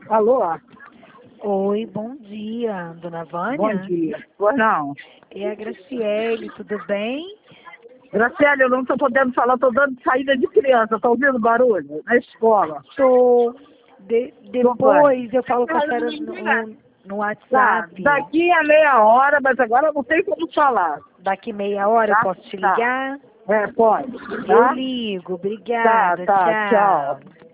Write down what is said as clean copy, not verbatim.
Alô? Oi, bom dia, dona Vânia. Bom dia. Pois não. É a Graciele, tudo bem? Graciela, eu não estou podendo falar, estou dando saída de criança. Está ouvindo barulho? Na escola. Tô. Vânia. Depois eu falo com a senhora no Tá, WhatsApp. daqui a meia hora, mas agora não tem como falar. Daqui meia hora eu Tá? posso te Tá. ligar? É, pode. Eu Tá? ligo, Tá, obrigada, tá, tchau. tchau.